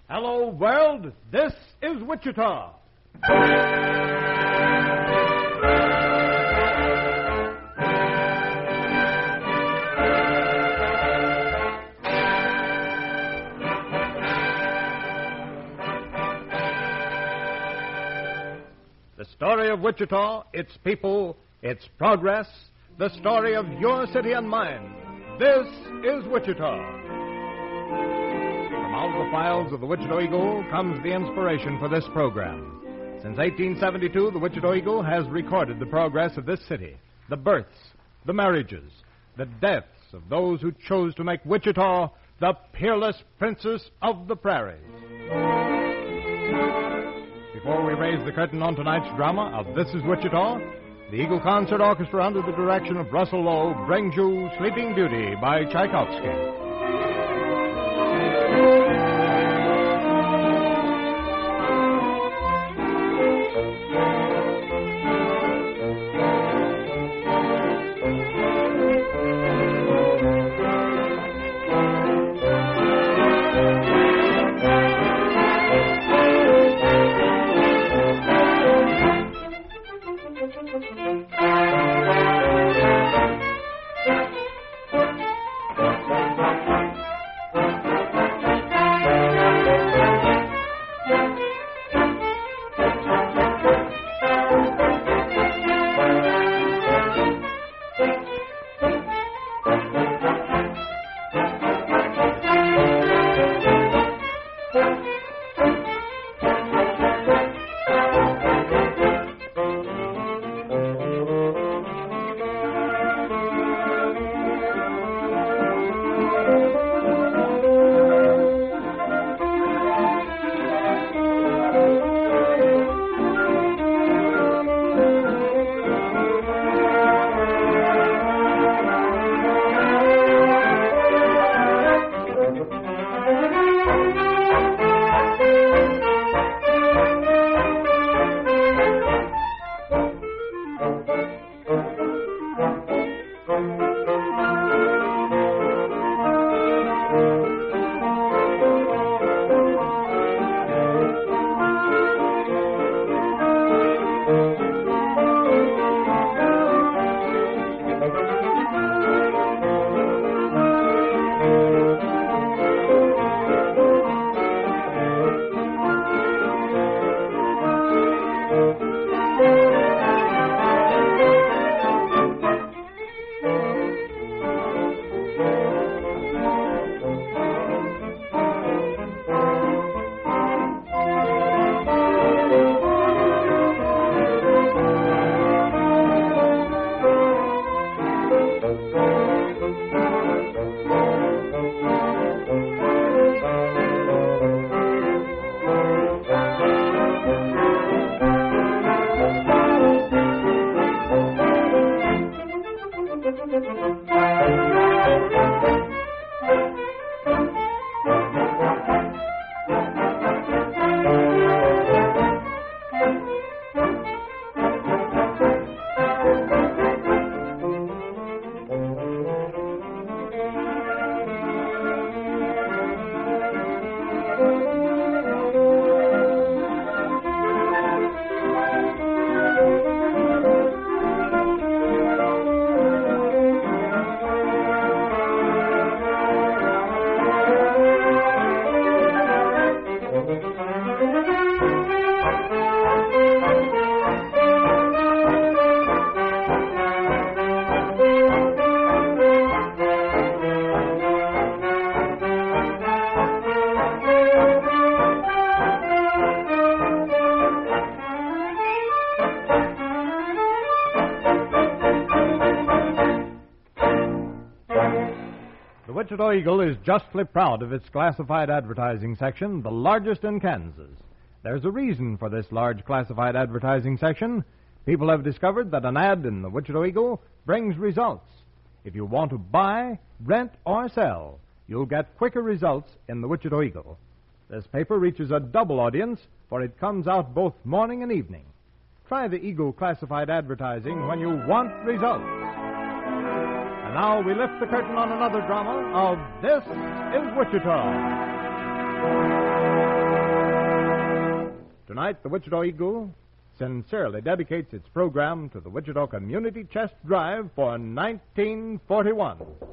Hello, world. This is Wichita. The story of Wichita, its people, its progress, the story of your city and mine. This is Wichita. From out of the files of the Wichita Eagle comes the inspiration for this program. Since 1872, the Wichita Eagle has recorded the progress of this city, the births, the marriages, the deaths of those who chose to make Wichita the peerless princess of the prairies. Before we raise the curtain on tonight's drama of This is Wichita, the Eagle Concert Orchestra, under the direction of Russell Lowe, brings you Sleeping Beauty by Tchaikovsky. The Wichita Eagle is justly proud of its classified advertising section, the largest in Kansas. There's a reason for this large classified advertising section. People have discovered that an ad in the Wichita Eagle brings results. If you want to buy, rent, or sell, you'll get quicker results in the Wichita Eagle. This paper reaches a double audience, for it comes out both morning and evening. Try the Eagle classified advertising when you want results. And now we lift the curtain on another drama of This is Wichita. Tonight, the Wichita Eagle sincerely dedicates its program to the Wichita Community Chest Drive for 1941.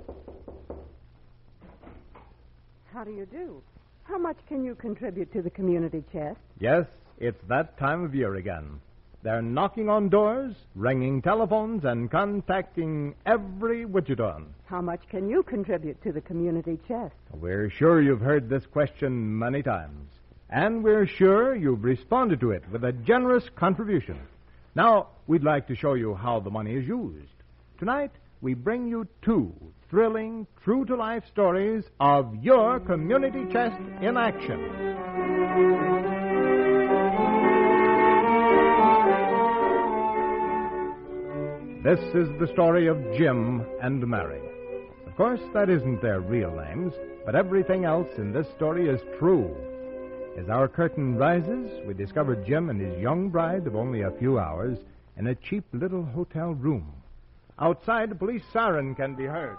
How do you do? How much can you contribute to the community chest? Yes, it's that time of year again. They're knocking on doors, ringing telephones, and contacting every Wichitahan. How much can you contribute to the community chest? We're sure you've heard this question many times, and we're sure you've responded to it with a generous contribution. Now, we'd like to show you how the money is used. Tonight, we bring you two thrilling, true-to-life stories of your community chest in action. This is the story of Jim and Mary. Of course, that isn't their real names, but everything else in this story is true. As our curtain rises, we discover Jim and his young bride of only a few hours in a cheap little hotel room. Outside, a police siren can be heard.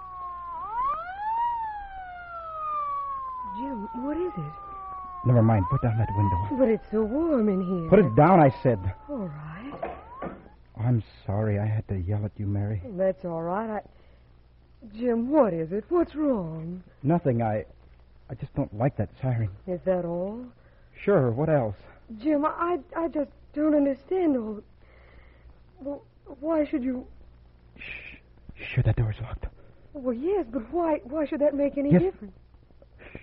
Jim, what is it? Never mind. Put down that window. But it's so warm in here. Put it down, I said. All right. I'm sorry I had to yell at you, Mary. That's all right. Jim, what is it? What's wrong? Nothing. I just don't like that siren. Is that all? Sure. What else? Jim, I just don't understand all... Well, why should you... Shh. Sure, that door's locked. Well, yes, but why should that make any Yes. difference? Shh.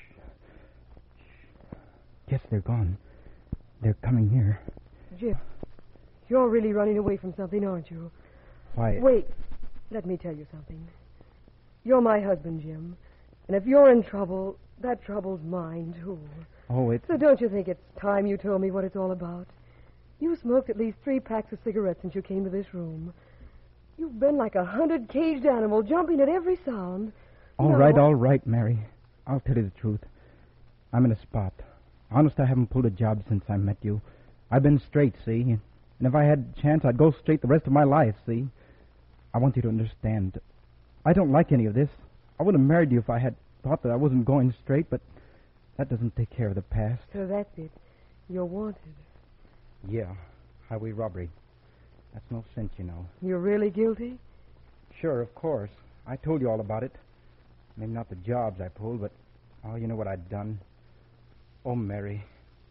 Yes, they're gone. They're coming here. Jim, you're really running away from something, aren't you? Why? Wait. Let me tell you something. You're my husband, Jim. And if you're in trouble, that trouble's mine, too. Oh, it's... So don't you think it's time you told me what it's all about? You smoked at least 3 packs of cigarettes since you came to this room. You've been like a hunted, caged animal, jumping at every sound. All right, Mary. I'll tell you the truth. I'm in a spot. Honest, I haven't pulled a job since I met you. I've been straight, see? And if I had a chance, I'd go straight the rest of my life, see? I want you to understand. I don't like any of this. I would have married you if I had thought that I wasn't going straight, but that doesn't take care of the past. So that's it. You're wanted. Yeah, highway robbery. That's no sense, you know. You're really guilty? Sure, of course. I told you all about it. Maybe not the jobs I pulled, but, oh, you know what I'd done. Oh, Mary,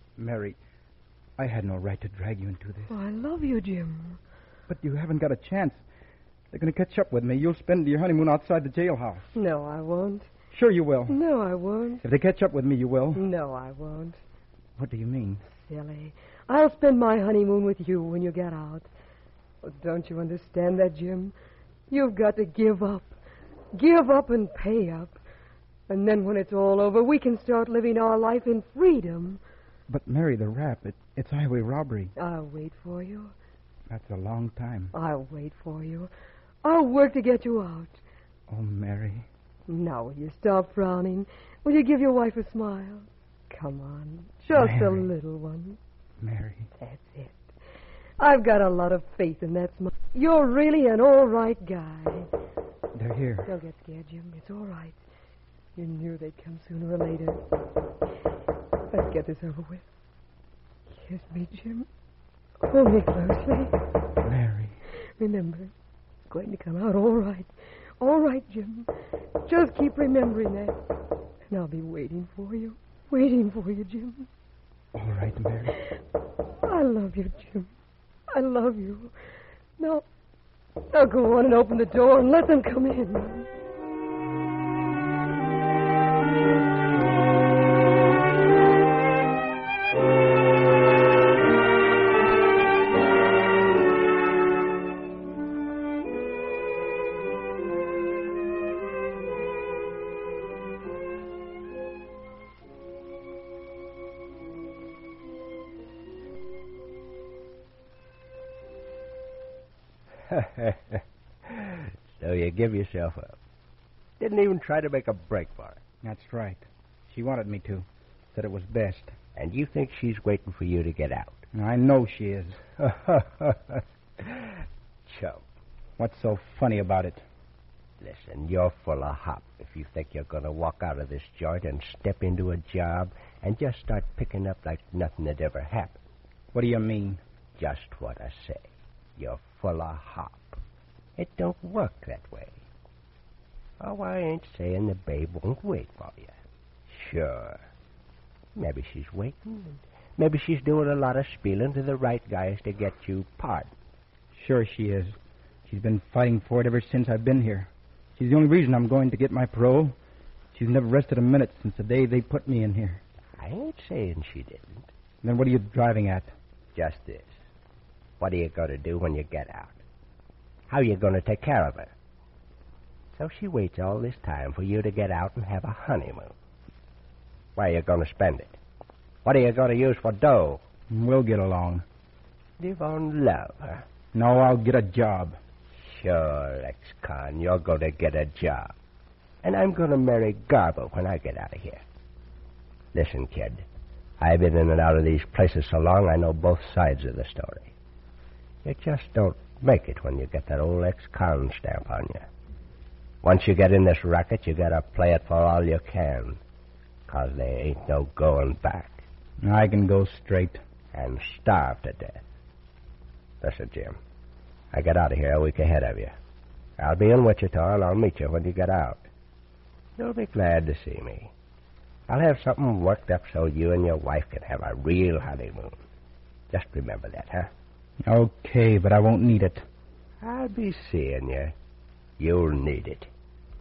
I had no right to drag you into this. Oh, I love you, Jim. But you haven't got a chance. They're going to catch up with me. You'll spend your honeymoon outside the jailhouse. No, I won't. Sure you will. No, I won't. If they catch up with me, you will. No, I won't. What do you mean? Silly. I'll spend my honeymoon with you when you get out. Oh, don't you understand that, Jim? You've got to give up. Give up and pay up. And then when it's all over, we can start living our life in freedom. But, Mary, the rap, it's highway robbery. I'll wait for you. That's a long time. I'll wait for you. I'll work to get you out. Oh, Mary. Now, will you stop frowning? Will you give your wife a smile? Come on. Just a Mary. little one. Mary. That's it. I've got a lot of faith in that smile. You're really an all right guy. They're here. Don't get scared, Jim. It's all right. You knew they'd come sooner or later. Let's get this over with. Kiss me, Jim. Hold me closely. Mary. Remember, it's going to come out all right. All right, Jim. Just keep remembering that. And I'll be waiting for you. Waiting for you, Jim. All right, Mary. I love you, Jim. I love you. Now go on and open the door and let them come in. So you give yourself up. Didn't even try to make a break for it. That's right. She wanted me to. Said it was best. And you think she's waiting for you to get out. I know she is. Chum, What's so funny about it? listen, you're full of hop if you think you're going to walk out of this joint and step into a job and just start picking up like nothing had ever happened. What do you mean? Just what I say. You're full of hop. It don't work that way. Oh, I ain't saying the babe won't wait for you. Sure. Maybe she's waiting. Maybe she's doing a lot of spieling to the right guys to get you pardoned. Sure she is. She's been fighting for it ever since I've been here. She's the only reason I'm going to get my parole. She's never rested a minute since the day they put me in here. I ain't saying she didn't. Then what are you driving at? Just this. What are you going to do when you get out? How are you going to take care of her? So she waits all this time for you to get out and have a honeymoon. Where are you going to spend it? What are you going to use for dough? We'll get along. Live on love, huh? No, I'll get a job. Sure, ex-con, you're going to get a job. And I'm going to marry Garbo when I get out of here. Listen, kid, I've been in and out of these places so long I know both sides of the story. You just don't make it when you get that old ex-con stamp on you. Once you get in this racket, you got to play it for all you can, 'cause there ain't no going back. I can go straight. And starve to death. Listen, Jim, I get out of here a week ahead of you. I'll be in Wichita, and I'll meet you when you get out. You'll be glad to see me. I'll have something worked up so you and your wife can have a real honeymoon. Just remember that, huh? Okay, but I won't need it. I'll be seeing you. You'll need it.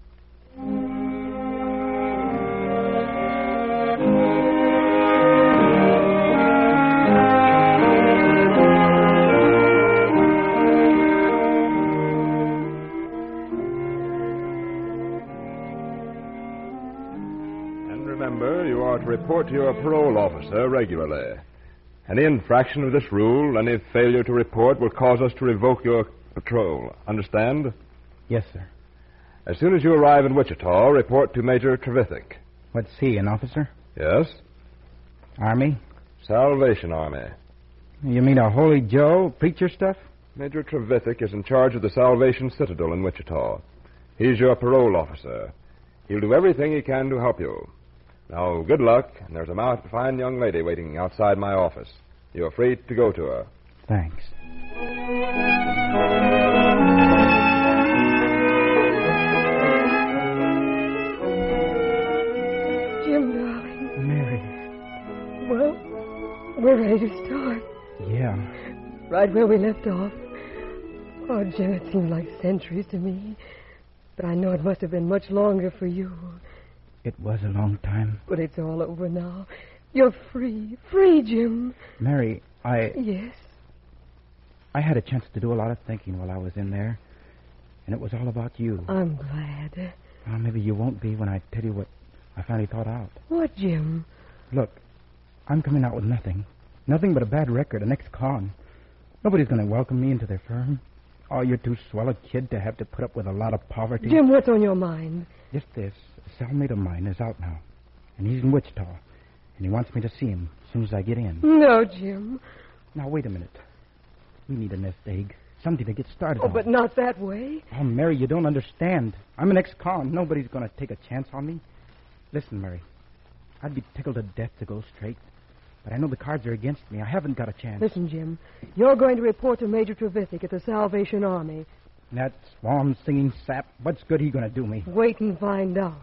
Report to your parole officer regularly. Any infraction of this rule, any failure to report, will cause us to revoke your patrol. Understand? Yes, sir. As soon as you arrive in Wichita, report to Major Trevithick. What's he, an officer? Yes? Army? Salvation Army. You mean a Holy Joe, preacher stuff? Major Trevithick is in charge of the Salvation Citadel in Wichita. He's your parole officer. He'll do everything he can to help you. Now, good luck, and there's a fine young lady waiting outside my office. You're free to go to her. Thanks. Jim, darling. Mary. Well, we're ready to start. Yeah. Right where we left off. Oh, Jim, it seemed like centuries to me. But I know it must have been much longer for you. It was a long time. But it's all over now. You're free. Free, Jim. Mary, Yes? I had a chance to do a lot of thinking while I was in there. And it was all about you. I'm glad. Well, maybe you won't be when I tell you what I finally thought out. What, Jim? Look, I'm coming out with nothing. Nothing but a bad record, an ex-con. Nobody's going to welcome me into their firm. Oh, you're too swell a kid to have to put up with a lot of poverty. Jim, what's on your mind? Just this. A cellmate of mine is out now. And he's in Wichita. And he wants me to see him as soon as I get in. No, Jim. Now, wait a minute. We need a nest egg. Something to get started Oh, on. but not that way. Oh, Mary, you don't understand. I'm an ex-con. Nobody's going to take a chance on me. Listen, Mary. I'd be tickled to death to go straight. But I know the cards are against me. I haven't got a chance. Listen, Jim. You're going to report to Major Trevithick at the Salvation Army. That swan-singing sap, what's good he going to do me? Wait and find out.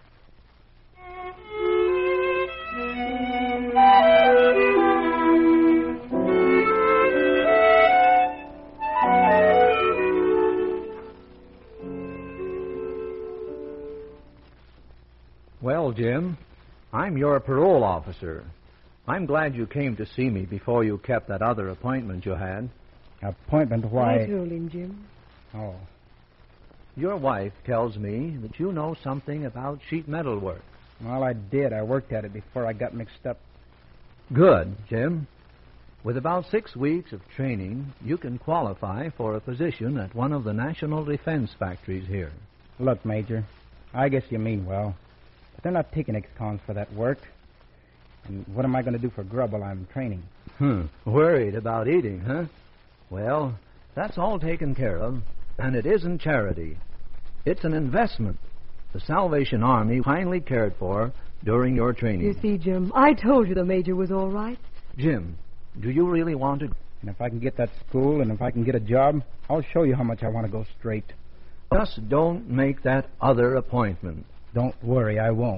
Well, Jim, I'm your parole officer. I'm glad you came to see me before you kept that other appointment you had. Appointment? Why? I told him, Jim. Oh. Your wife tells me that you know something about sheet metal work. Well, I did. I worked at it before I got mixed up. Good, Jim. With about 6 weeks of training, you can qualify for a position at one of the national defense factories here. Look, Major, I guess you mean well. But they're not taking ex-cons for that work. And what am I going to do for grub while I'm training? Worried about eating, huh? Well, that's all taken care of, and it isn't charity. It's an investment. The Salvation Army kindly cared for during your training. You see, Jim, I told you the Major was all right. Jim, Do you really want to? And if I can get that school and if I can get a job, I'll show you how much I want to go straight. Just don't make that other appointment. Don't worry, I won't.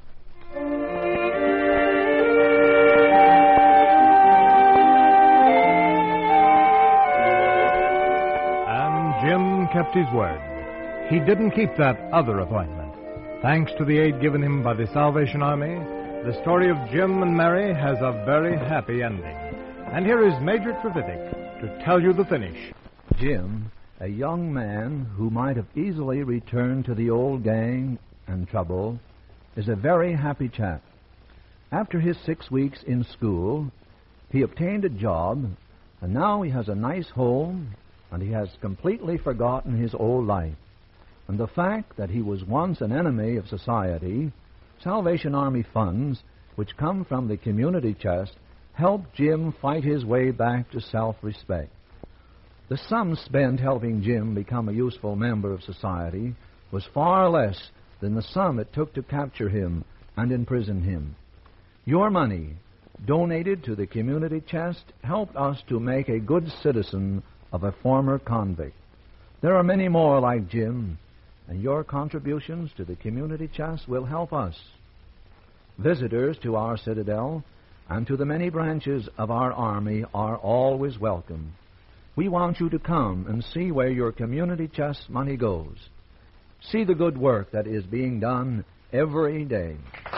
And Jim kept his word. He didn't keep that other appointment. Thanks to the aid given him by the Salvation Army, the story of Jim and Mary has a very happy ending. And here is Major Trevithick to tell you the finish. Jim, a young man who might have easily returned to the old gang and trouble, is a very happy chap. After his 6 weeks in school, he obtained a job, and now he has a nice home, and he has completely forgotten his old life. And the fact that he was once an enemy of society, Salvation Army funds, which come from the community chest, helped Jim fight his way back to self-respect. The sum spent helping Jim become a useful member of society was far less than the sum it took to capture him and imprison him. Your money, donated to the community chest, helped us to make a good citizen of a former convict. There are many more like Jim, and your contributions to the community chest will help us. Visitors to our citadel and to the many branches of our army are always welcome. We want you to come and see where your community chest money goes. See the good work that is being done every day.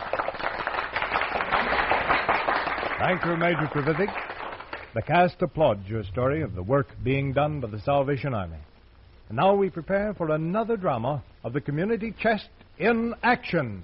Thank you, Major Trevithick. The cast applauds your story of the work being done by the Salvation Army. And now we prepare for another drama of the community chest in action.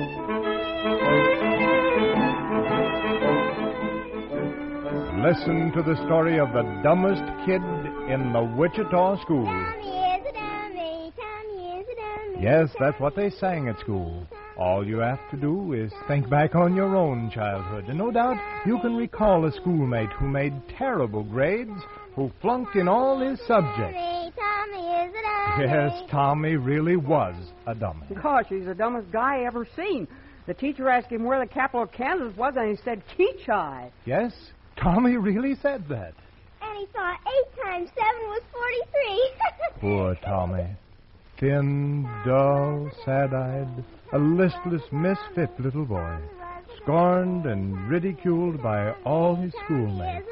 Listen to the story of the dumbest kid in the Wichita school. Tommy is a dummy, Tommy is a dummy. Yes, that's what they sang at school. All you have to do is think back on your own childhood, and no doubt you can recall a schoolmate who made terrible grades, who flunked in all his subjects. Tommy is a dummy. Yes, Tommy really was a dummy. Gosh, he's the dumbest guy I ever seen. The teacher asked him where the capital of Kansas was, and he said Keachai. Yes, Tommy really said that. And he thought 8 times 7 was 43. Poor Tommy. Thin, dull, sad-eyed, a listless, misfit little boy, scorned and ridiculed by all his schoolmates.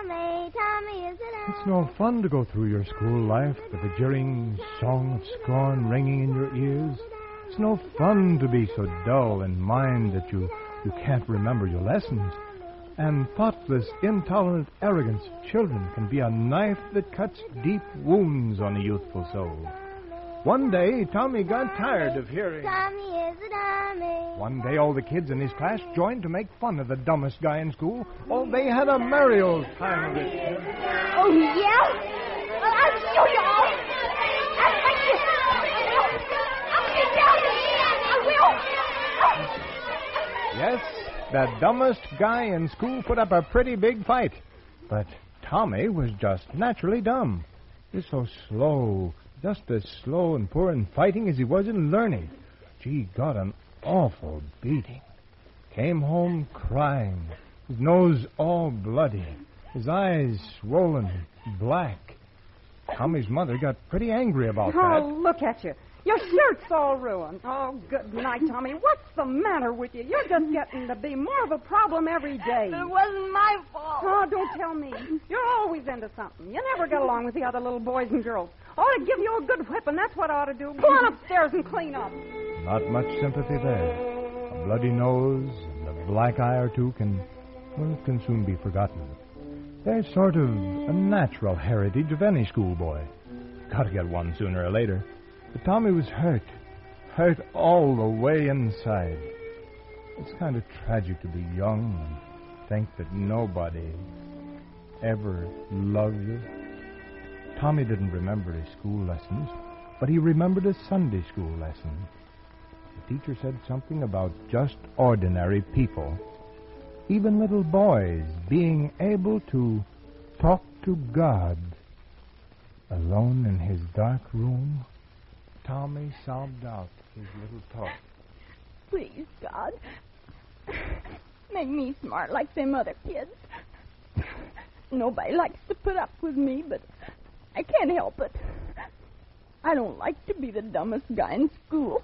It's no fun to go through your school life with a jeering song of scorn ringing in your ears. It's no fun to be so dull in mind that you can't remember your lessons. And thoughtless, intolerant arrogance of children can be a knife that cuts deep wounds on a youthful soul. One day, Tommy got tired of hearing. Tommy is a dummy. One day, all the kids in his class joined to make fun of the dumbest guy in school. Oh, they had a merry old time of it. Oh, yeah? Well, I'll show you all. I'll fight you. I'll get down. I will. Yes, that dumbest guy in school put up a pretty big fight. But Tommy was just naturally dumb. He's so slow. Just as slow and poor in fighting as he was in learning. Gee, got an awful beating. Came home crying, his nose all bloody, his eyes swollen, black. Tommy's mother got pretty angry about that. Oh, look at you. Your shirt's all ruined. Oh, good night, Tommy. What's the matter with you? You're just getting to be more of a problem every day. It wasn't my fault. Oh, don't tell me. You're always into something. You never get along with the other little boys and girls. Ought to give you a good whipping. That's what I ought to do. Go on upstairs and clean up. Not much sympathy there. A bloody nose and a black eye or two can soon be forgotten. They're sort of a natural heritage of any schoolboy. Gotta get one sooner or later. But Tommy was hurt all the way inside. It's kind of tragic to be young and think that nobody ever loved you. Tommy didn't remember his school lessons, but he remembered a Sunday school lesson. The teacher said something about just ordinary people, even little boys being able to talk to God. Alone in his dark room, Tommy sobbed out his little talk. Please, God, make me smart like them other kids. Nobody likes to put up with me, but I can't help it. I don't like to be the dumbest guy in school.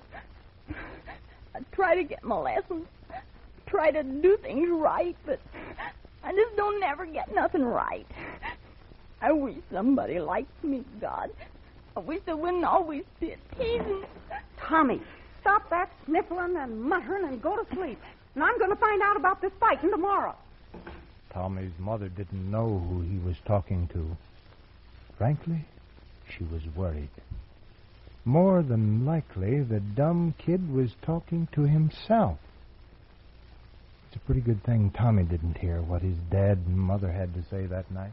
I try to get my lessons, try to do things right, but I just don't never get nothing right. I wish somebody liked me, God. I wish they wouldn't always be teasing. Tommy, stop that sniffling and muttering and go to sleep. And I'm going to find out about this fighting tomorrow. Tommy's mother didn't know who he was talking to. Frankly, she was worried. More than likely, the dumb kid was talking to himself. It's a pretty good thing Tommy didn't hear what his dad and mother had to say that night.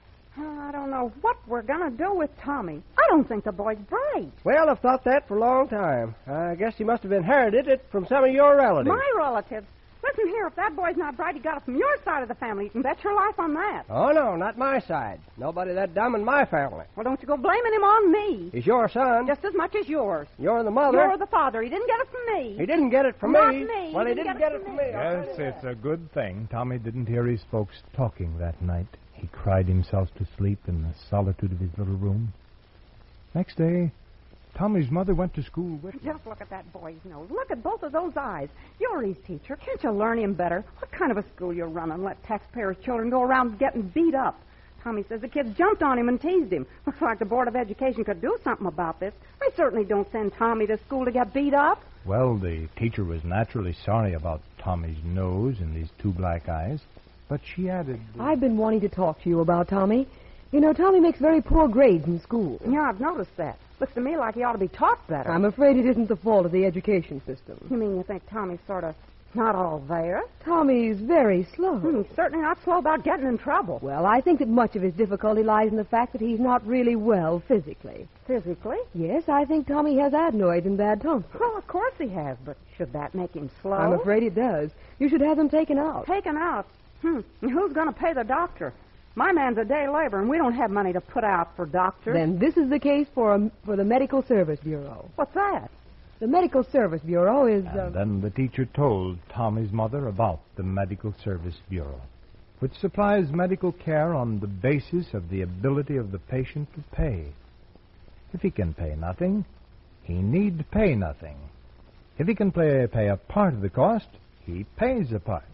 I don't know what we're going to do with Tommy. I don't think the boy's bright. Well, I've thought that for a long time. I guess he must have inherited it from some of your relatives. My relatives? Listen here, if that boy's not bright, he got it from your side of the family. You can bet your life on that. Oh, no, not my side. Nobody that dumb in my family. Well, don't you go blaming him on me. He's your son. Just as much as yours. You're the mother. You're the father. He didn't get it from me. He didn't get it from Not me. me. Well, he didn't get it from me. Yes, it's a good thing Tommy didn't hear his folks talking that night. He cried himself to sleep in the solitude of his little room. Next day, Tommy's mother went to school with him. Just look at that boy's nose. Look at both of those eyes. You're his teacher. Can't you learn him better? What kind of a school you're running? Let taxpayers' children go around getting beat up. Tommy says the kids jumped on him and teased him. Looks like the Board of Education could do something about this. They certainly don't send Tommy to school to get beat up. Well, the teacher was naturally sorry about Tommy's nose and these two black eyes, but she added... I've been wanting to talk to you about Tommy. You know, Tommy makes very poor grades in school. Yeah, I've noticed that. Looks to me like he ought to be taught better. I'm afraid it isn't the fault of the education system. You mean you think Tommy's sort of not all there? Tommy's very slow. He's certainly not slow about getting in trouble. Well, I think that much of his difficulty lies in the fact that he's not really well physically. Physically? Yes, I think Tommy has adenoids and bad tonsils. Well, of course he has, but should that make him slow? I'm afraid it does. You should have them taken out. Taken out? And who's going to pay the doctor? My man's a day laborer, and we don't have money to put out for doctors. Then this is the case for the Medical Service Bureau. What's that? The Medical Service Bureau is... And then the teacher told Tommy's mother about the Medical Service Bureau, which supplies medical care on the basis of the ability of the patient to pay. If he can pay nothing, he need pay nothing. If he can pay a part of the cost, he pays a part.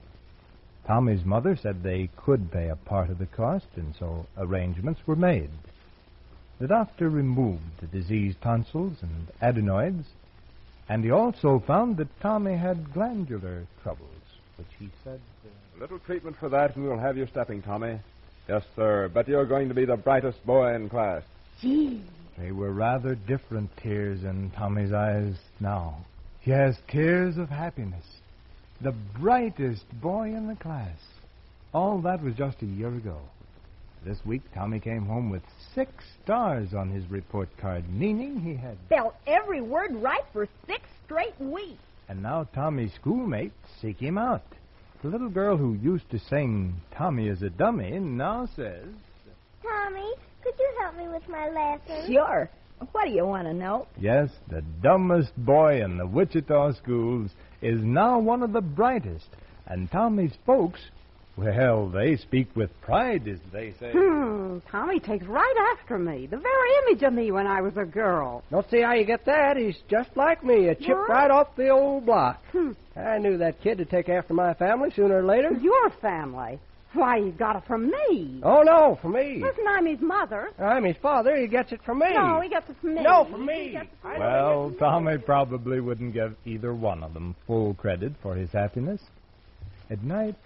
Tommy's mother said they could pay a part of the cost, and so arrangements were made. The doctor removed the diseased tonsils and adenoids, and he also found that Tommy had glandular troubles, which he said... A little treatment for that, and we'll have you stepping, Tommy. Yes, sir. Bet you're going to be the brightest boy in class. Gee. They were rather different tears in Tommy's eyes now. Yes, tears of happiness. The brightest boy in the class. All that was just a year ago. This week, Tommy came home with 6 stars on his report card, meaning he had... Spelled every word right for 6 straight weeks. And now Tommy's schoolmates seek him out. The little girl who used to sing Tommy is a Dummy now says... Tommy, could you help me with my lesson? Sure. What do you want to know? Yes, the dumbest boy in the Wichita schools is now one of the brightest. And Tommy's folks, well, they speak with pride, as they say. Tommy takes right after me. The very image of me when I was a girl. Don't see how you get that. He's just like me, a chip right off the old block. I knew that kid would take after my family sooner or later. Your family? Why, he got it from me. Oh, no, from me. Listen, I'm his mother. I'm his father. He gets it from me. No, he gets it from me. No, from me. Well, Tommy probably wouldn't give either one of them full credit for his happiness. At night,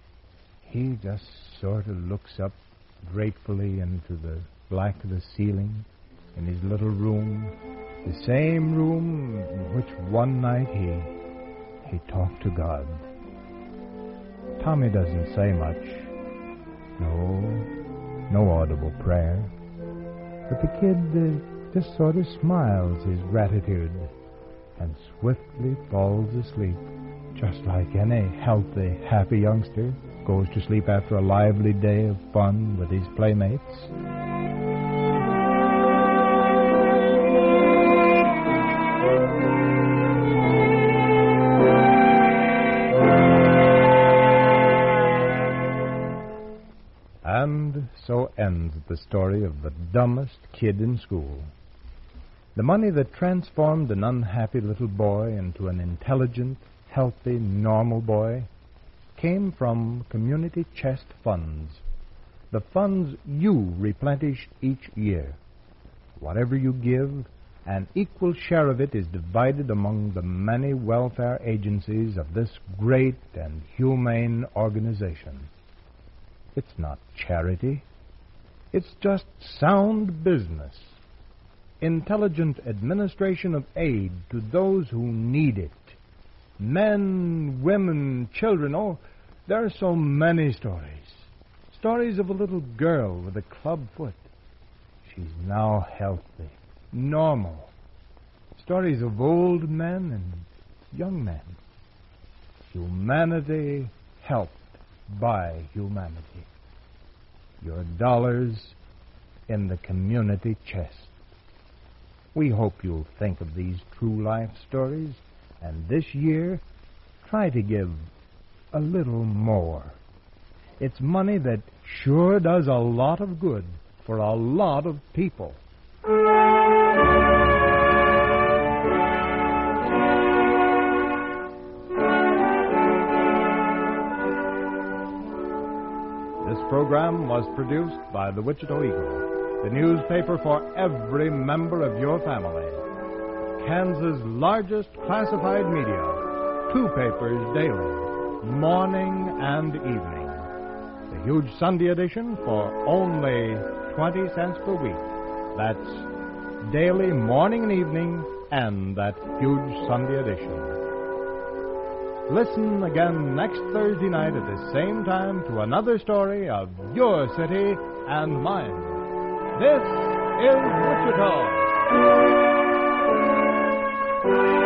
he just sort of looks up gratefully into the black of the ceiling in his little room, the same room in which one night he talked to God. Tommy doesn't say much. No audible prayer. But the kid just sort of smiles his gratitude and swiftly falls asleep, just like any healthy, happy youngster goes to sleep after a lively day of fun with his playmates. And so ends the story of the dumbest kid in school. The money that transformed an unhappy little boy into an intelligent, healthy, normal boy came from community chest funds. The funds you replenish each year. Whatever you give, an equal share of it is divided among the many welfare agencies of this great and humane organization. It's not charity. It's just sound business. Intelligent administration of aid to those who need it. Men, women, children. Oh, there are so many stories. Stories of a little girl with a club foot. She's now healthy, normal. Stories of old men and young men. Humanity helped by humanity. Your dollars in the community chest. We hope you'll think of these true life stories, and this year try to give a little more. It's money that sure does a lot of good for a lot of people. This program was produced by the Wichita Eagle, the newspaper for every member of your family. Kansas' largest classified media. 2 papers daily, morning and evening. The huge Sunday edition for only 20 cents per week. That's daily, morning and evening, and that huge Sunday edition. Listen again next Thursday night at the same time to another story of your city and mine. This is Wichita.